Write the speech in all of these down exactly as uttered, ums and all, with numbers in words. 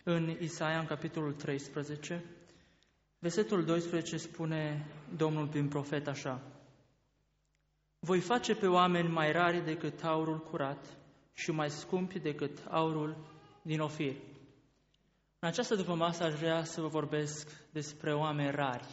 În Isaia, în capitolul treisprezece, versetul doisprezece spune Domnul prin profet așa: voi face pe oameni mai rari decât aurul curat și mai scumpi decât aurul din Ofir. În această dupămasă aș vrea să vă vorbesc despre oameni rari.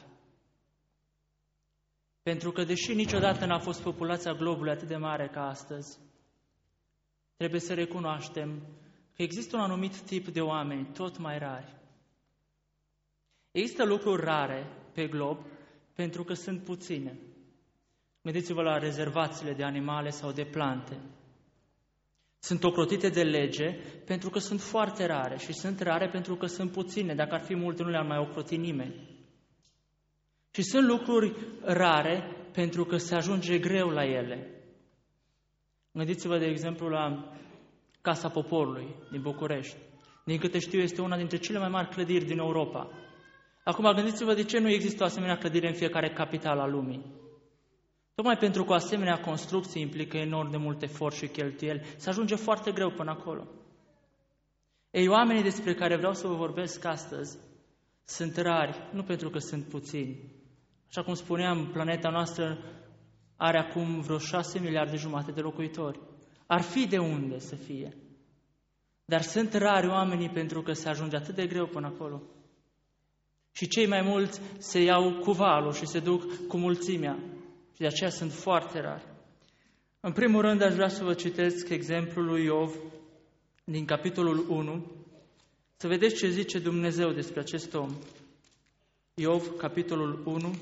Pentru că, deși niciodată n-a fost populația globului atât de mare ca astăzi, trebuie să recunoaștem că există un anumit tip de oameni tot mai rari. Există lucruri rare pe glob pentru că sunt puține. Gândiți-vă la rezervațiile de animale sau de plante. Sunt ocrotite de lege pentru că sunt foarte rare și sunt rare pentru că sunt puține. Dacă ar fi multe, nu le-ar mai ocroti nimeni. Și sunt lucruri rare pentru că se ajunge greu la ele. Gândiți-vă, de exemplu, la Casa Poporului din București. Din câte știu, este una dintre cele mai mari clădiri din Europa. Acum, gândiți-vă de ce nu există o asemenea clădire în fiecare capitală a lumii. Tocmai pentru că o asemenea construcție implică enorm de mult efort și cheltuieli, se ajunge foarte greu până acolo. Ei, oamenii despre care vreau să vă vorbesc astăzi sunt rari, nu pentru că sunt puțini. Așa cum spuneam, planeta noastră are acum vreo șase miliarde jumate de locuitori. Ar fi de unde să fie. Dar sunt rari oamenii pentru că se ajunge atât de greu până acolo. Și cei mai mulți se iau cu valul și se duc cu mulțimea. Și de aceea sunt foarte rari. În primul rând, aș vrea să vă citesc exemplul lui Iov din capitolul unu, să vedeți ce zice Dumnezeu despre acest om. Iov, capitolul unu,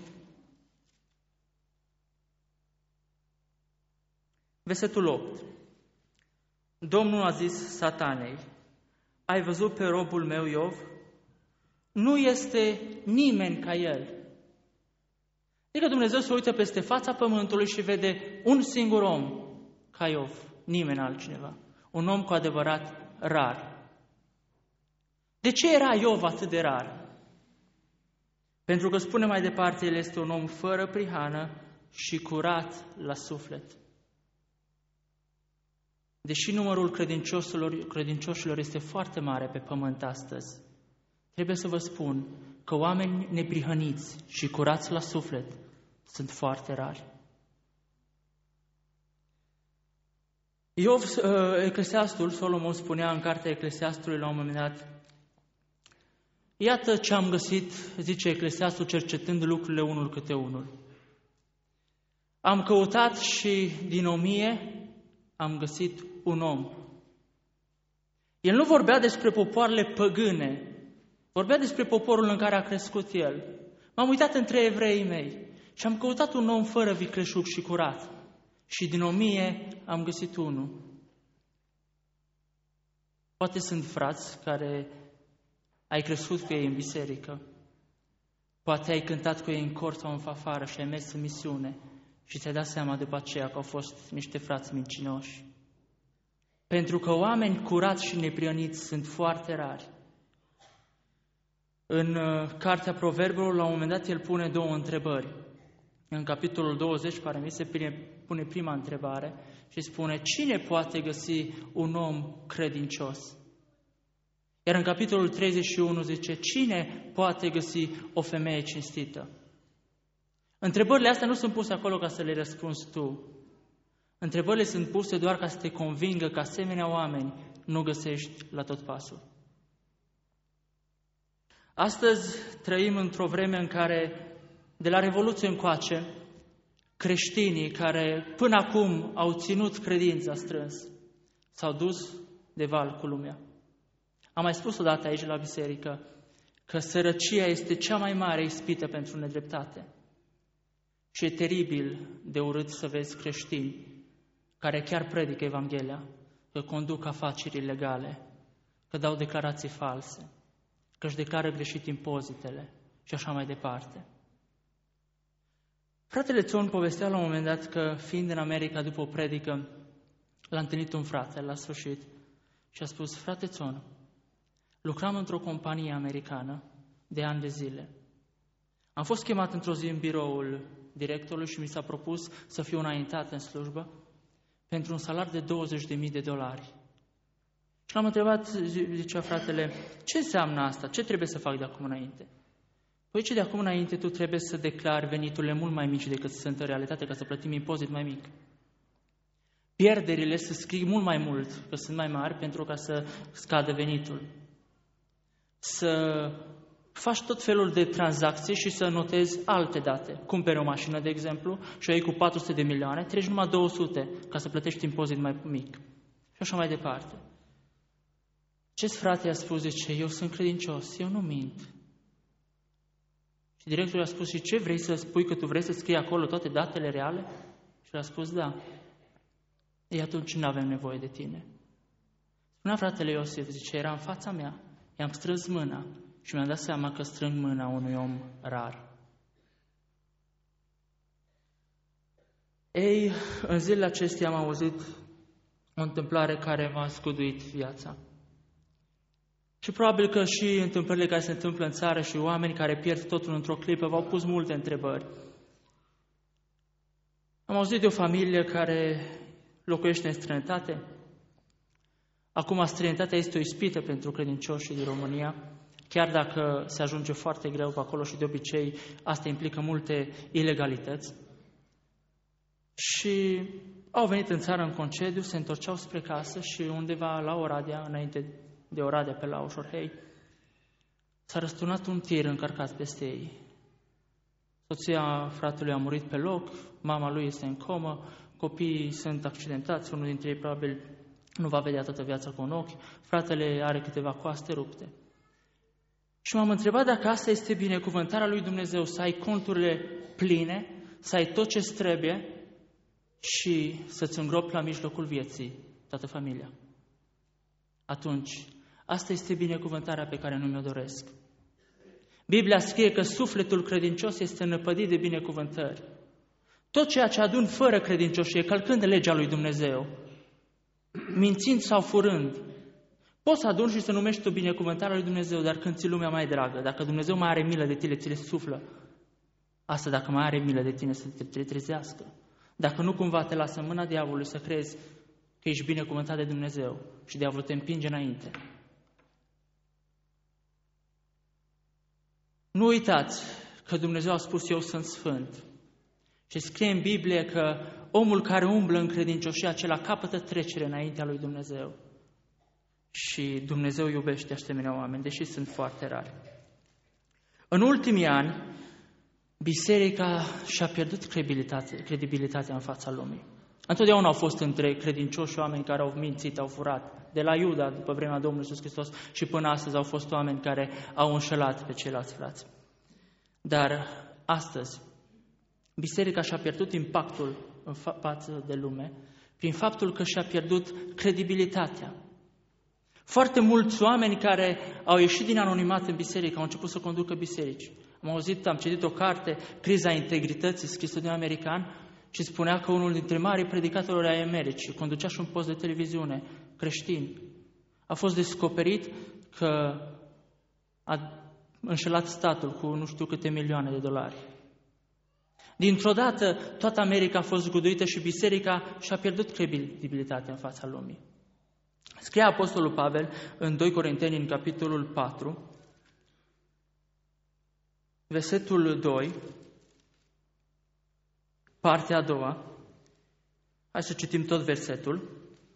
versetul opt. Domnul a zis Satanei: ai văzut pe robul meu Iov? Nu este nimeni ca el. Adică Dumnezeu se uită peste fața pământului și vede un singur om ca Iov, nimeni altcineva. Un om cu adevărat rar. De ce era Iov atât de rar? Pentru că, spune mai departe, el este un om fără prihană și curat la suflet. Deși numărul credincioșilor, credincioșilor este foarte mare pe pământ astăzi, trebuie să vă spun că oameni neprihăniți și curați la suflet sunt foarte rari. Iov, Eclesiastul, Solomon spunea în cartea Eclesiastului la un moment dat: iată ce am găsit, zice Eclesiastul, cercetând lucrurile unul câte unul. Am căutat și din o mie am găsit un om. El nu vorbea despre popoarele păgâne, vorbea despre poporul în care a crescut el. M-am uitat între evreii mei și am căutat un om fără vicleșug și curat. Și din o mie am găsit unul. Poate sunt frați care ai crescut cu ei în biserică. Poate ai cântat cu ei în cor sau în fanfară și ai mers în misiune și ți-ai dat seama după aceea că au fost niște frați mincinoși. Pentru că oameni curați și neprihăniți sunt foarte rari. În cartea Proverbelor, la un moment dat, el pune două întrebări. În capitolul douăzeci, pare mi se pune prima întrebare și spune: cine poate găsi un om credincios? Iar în capitolul treizeci și unu zice: cine poate găsi o femeie cinstită? Întrebările astea nu sunt puse acolo ca să le răspunzi tu. Întrebările sunt puse doar ca să te convingă că asemenea oameni nu găsești la tot pasul. Astăzi trăim într-o vreme în care, de la Revoluție încoace, creștinii care până acum au ținut credința strâns s-au dus de val cu lumea. Am mai spus odată aici la biserică că sărăcia este cea mai mare ispită pentru nedreptate. Și e teribil de urât să vezi creștini care chiar predică Evanghelia, că conduc afaceri ilegale, că dau declarații false, că își declară greșit impozitele și așa mai departe. Fratele Țon povestea la un moment dat că, fiind în America după o predică, l-a întâlnit un frate la sfârșit și a spus: frate Țon, lucram într-o companie americană de ani de zile. Am fost chemat într-o zi în biroul directorului și mi s-a propus să fiu înaintat în slujbă pentru un salar de douăzeci de mii de dolari. Și l-am întrebat, zicea fratele, ce înseamnă asta? Ce trebuie să fac de acum înainte? Păi ce de acum înainte tu trebuie să declari veniturile mult mai mici decât sunt în realitate, ca să plătim impozit mai mic. Pierderile să scrii mult mai mult, că sunt mai mari, pentru ca să scadă venitul. Să faci tot felul de tranzacții și să notezi alte date. Cumperi o mașină, de exemplu, și o iei cu patru sute de milioane, treci numai două sute ca să plătești impozit mai mic. Și așa mai departe. Acest frate a spus, zice, eu sunt credincios, eu nu mint. Și directorul a spus, și ce vrei să spui, că tu vrei să scrii acolo toate datele reale? Și a spus, da. Ei, atunci nu avem nevoie de tine. Spunea fratele Iosif, zice, era în fața mea, i-am strâns mâna și mi-am dat seama că strâng mâna unui om rar. Ei, în zilele acestea am auzit o întâmplare care m-a scuduit viața. Și probabil că și întâmplările care se întâmplă în țară și oameni care pierd totul într-o clipă v-au pus multe întrebări. Am auzit de o familie care locuiește în străinătate. Acum, străinătatea este o ispită pentru credincioșii din România, chiar dacă se ajunge foarte greu pe acolo și de obicei asta implică multe ilegalități. Și au venit în țară în concediu, se întorceau spre casă și undeva la Oradea, înainte de Oradea pe la Ușorhei, s-a răsturnat un tir încărcat peste ei. Soția fratelui a murit pe loc, mama lui este în comă, copiii sunt accidentați, unul dintre ei probabil nu va vedea toată viața cu un ochi, fratele are câteva coaste rupte. Și m-am întrebat dacă asta este binecuvântarea lui Dumnezeu, să ai conturile pline, să ai tot ce trebuie și să-ți îngropi la mijlocul vieții toată familia. Atunci, asta este binecuvântarea pe care nu mi-o doresc. Biblia scrie că sufletul credincios este năpădit de binecuvântări. Tot ceea ce adun fără credincioșie, călcând legea lui Dumnezeu, mințind sau furând, poți să aduni și să numești tu binecuvântarea lui Dumnezeu, dar când ți lumea mai dragă, dacă Dumnezeu mai are milă de tine, ți le suflă. Asta dacă mai are milă de tine să te trezească. Dacă nu cumva te lasă în mâna diavolului să crezi că ești binecuvântat de Dumnezeu și diavolul te împinge înainte. Nu uitați că Dumnezeu a spus, eu sunt sfânt. Și scrie în Biblie că omul care umblă în credincioșia acela capătă trecere înaintea lui Dumnezeu. Și Dumnezeu iubește asemenea oameni, deși sunt foarte rari. În ultimii ani, biserica și-a pierdut credibilitatea în fața lumii. Întotdeauna au fost între credincioși oameni care au mințit, au furat. De la Iuda, după vremea Domnului Iisus Hristos, și până astăzi au fost oameni care au înșelat pe ceilalți frați. Dar astăzi, biserica și-a pierdut impactul în față de lume prin faptul că și-a pierdut credibilitatea. Foarte mulți oameni care au ieșit din anonimat în biserică au început să conducă biserici. Am auzit, am citit o carte, Criza integrității, scrisă de un american, și spunea că unul dintre marii predicatori ai Americii conducea și un post de televiziune creștin. A fost descoperit că a înșelat statul cu nu știu câte milioane de dolari. Dintr-o dată, toată America a fost zguduită și biserica și-a pierdut credibilitatea în fața lumii. Scria Apostolul Pavel în doi Corinteni, în capitolul patru, versetul doi, partea a doua. Hai să citim tot versetul.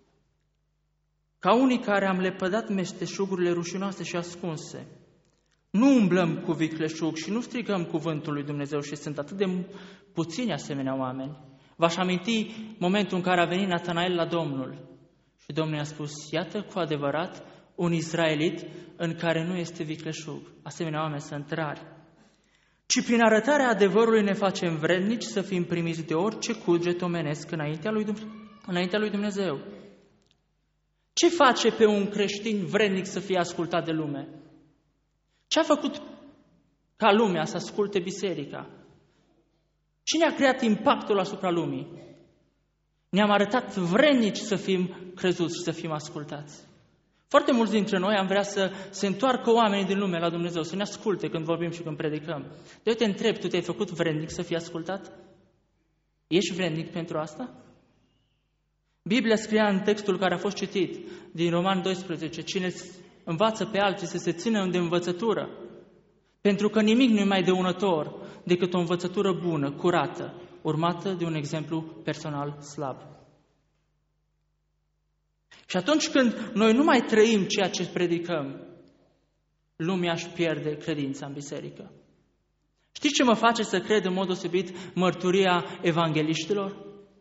Ca unii care am lepădat meșteșugurile rușinoase și ascunse, nu umblăm cu vicleșug și nu strigăm cuvântul lui Dumnezeu și sunt atât de puțini asemenea oameni. V-aș aminti momentul în care a venit Natanael la Domnul și Domnul i-a spus, iată cu adevărat un izraelit în care nu este vicleșug. Asemenea oameni sunt rari. Ci prin arătarea adevărului ne facem vrednici să fim primiți de orice cuget omenesc înaintea lui, înaintea lui Dumnezeu. Ce face pe un creștin vrednic să fie ascultat de lume? Ce a făcut ca lumea să asculte biserica? Cine a creat impactul asupra lumii? Ne-am arătat vrednici să fim crezuți și să fim ascultați. Foarte mulți dintre noi am vrea să se întoarcă oamenii din lume la Dumnezeu, să ne asculte când vorbim și când predicăm. De eu te întreb, tu te-ai făcut vrednic să fii ascultat? Ești vrednic pentru asta? Biblia scria în textul care a fost citit din Roman doisprezece, cine învață pe alții să se țină de învățătură, pentru că nimic nu e mai dăunător decât o învățătură bună, curată, urmată de un exemplu personal slab. Și atunci când noi nu mai trăim ceea ce predicăm, lumea își pierde credința în biserică. Știți ce mă face să cred în mod deosebit mărturia evangheliștilor?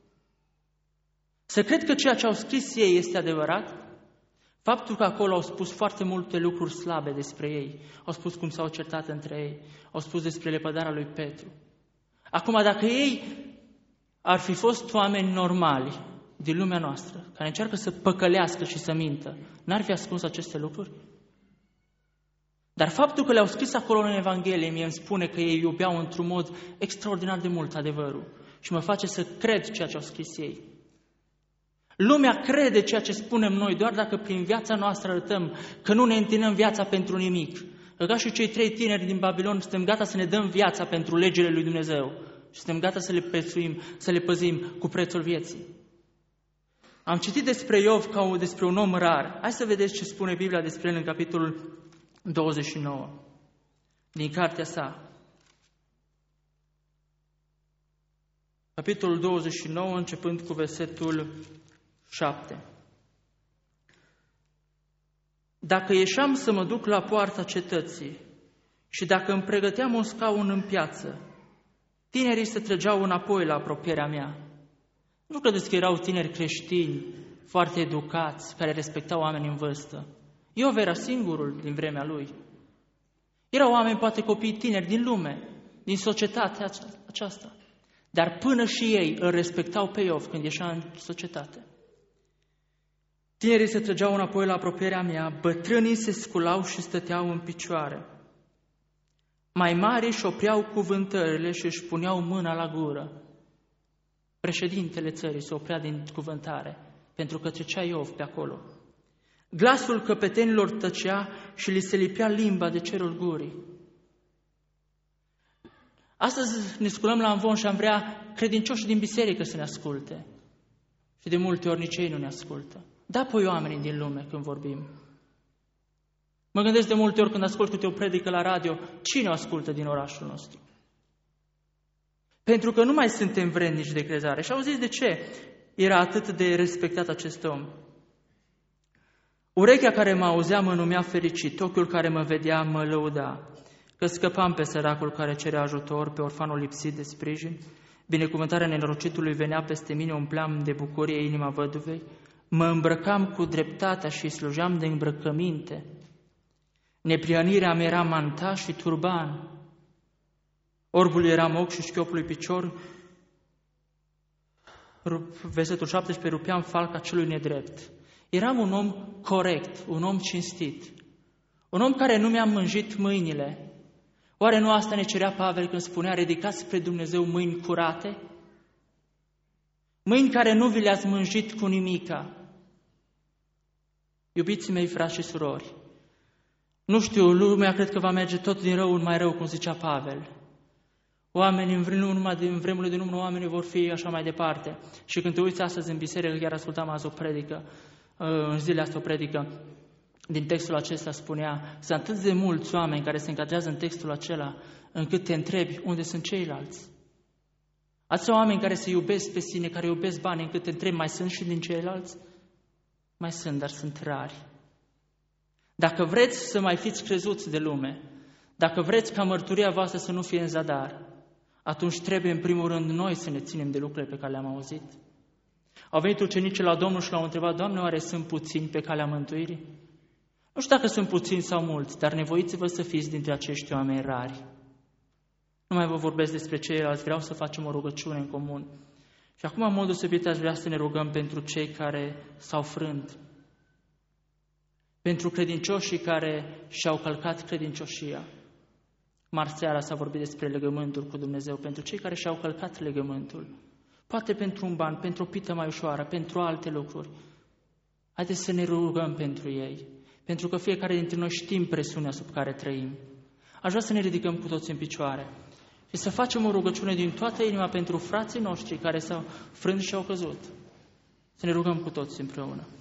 Să cred că ceea ce au scris ei este adevărat? Faptul că acolo au spus foarte multe lucruri slabe despre ei, au spus cum s-au certat între ei, au spus despre lepădarea lui Petru. Acum, dacă ei ar fi fost oameni normali din lumea noastră, care încearcă să păcălească și să mintă, n-ar fi ascuns aceste lucruri? Dar faptul că le-au scris acolo în Evanghelie mie îmi spune că ei iubeau într-un mod extraordinar de mult adevărul și mă face să cred ceea ce au scris ei. Lumea crede ceea ce spunem noi doar dacă prin viața noastră arătăm că nu ne întinăm viața pentru nimic. Că ca și cei trei tineri din Babilon suntem gata să ne dăm viața pentru legile lui Dumnezeu și suntem gata să le prețuim, să le păzim cu prețul vieții. Am citit despre Iov ca o, despre un om rar. Hai să vedeți ce spune Biblia despre el în capitolul douăzeci și nouă din cartea sa. Capitolul douăzeci și nouă, începând cu versetul șapte. Dacă ieșeam să mă duc la poarta cetății și dacă îmi pregăteam un scaun în piață, tinerii se trăgeau înapoi la apropierea mea. Nu credeți că erau tineri creștini, foarte educați, care respectau oamenii în vârstă. Iov era singurul din vremea lui. Erau oameni, poate copii tineri din lume, din societatea aceasta. Dar până și ei îl respectau pe Iov când ieșea în societate. Tinerii se trăgeau înapoi la apropierea mea, bătrânii se sculau și stăteau în picioare. Mai mari își opreau cuvântările și își puneau mâna la gură. Președintele țării se oprea din cuvântare, pentru că trecea Iov pe acolo. Glasul căpetenilor tăcea și li se lipea limba de cerul gurii. Astăzi ne sculăm la amvon și am vrea credincioșii din biserică să ne asculte. Și de multe ori nici ei nu ne ascultă. Da, păi oamenii din lume când vorbim. Mă gândesc de multe ori când ascult câte o predică la radio, cine o ascultă din orașul nostru? Pentru că nu mai suntem vrednici de crezare. Și auziți de ce era atât de respectat acest om? Urechea care mă auzea mă numea fericit, ochiul care mă vedea mă lăuda, că scăpam pe săracul care cerea ajutor, pe orfanul lipsit de sprijin, binecuvântarea nenorocitului venea peste mine, umpleam de bucurie inima văduvei, mă îmbrăcam cu dreptatea și slujeam de îmbrăcăminte, neprihănirea mea era mantaș și turban, orbul era ochi și șchiopului picior, versetul șaptesprezece, rupeam falca celui nedrept. Eram un om corect, un om cinstit, un om care nu mi-a mânjit mâinile. Oare nu asta ne cerea Pavel când spunea, ridicați spre Dumnezeu mâini curate? Mâini care nu vi le-ați mânjit cu nimica. Iubiții mei, frați și surori, nu știu, lumea cred că va merge tot din rău în mai rău, cum zicea Pavel. Oamenii, în numai din vremurile din urmă, oamenii vor fi așa mai departe. Și când te uiți astăzi în biserică, chiar ascultam azi o predică, în zilele astea o predică, din textul acesta spunea, sunt atât de mulți oameni care se încadrează în textul acela, încât te întrebi unde sunt ceilalți. Atâția oameni care se iubesc pe sine, care iubesc bani, încât te întrebi, mai sunt și din ceilalți? Mai sunt, dar sunt rari. Dacă vreți să mai fiți crezuți de lume, dacă vreți ca mărturia voastră să nu fie în zadar, atunci trebuie în primul rând noi să ne ținem de lucrurile pe care le-am auzit. Au venit ucenicii la Domnul și l-au întrebat, Doamne, oare sunt puțini pe calea mântuirii? Nu știu dacă sunt puțini sau mulți, dar nevoiți-vă să fiți dintre acești oameni rari. Nu mai vă vorbesc despre ceilalți, vreau să facem o rugăciune în comun. Și acum, în mod deosebit, aș vrea să ne rugăm pentru cei care s-au frânt, pentru credincioșii care și-au călcat credincioșia. Marți seara s-a vorbit despre legământul cu Dumnezeu, pentru cei care și-au călcat legământul. Poate pentru un ban, pentru o pită mai ușoară, pentru alte lucruri. Haideți să ne rugăm pentru ei, pentru că fiecare dintre noi știm presiunea sub care trăim. Aș vrea să ne ridicăm cu toți în picioare și să facem o rugăciune din toată inima pentru frații noștri care s-au frânt și au căzut. Să ne rugăm cu toți împreună.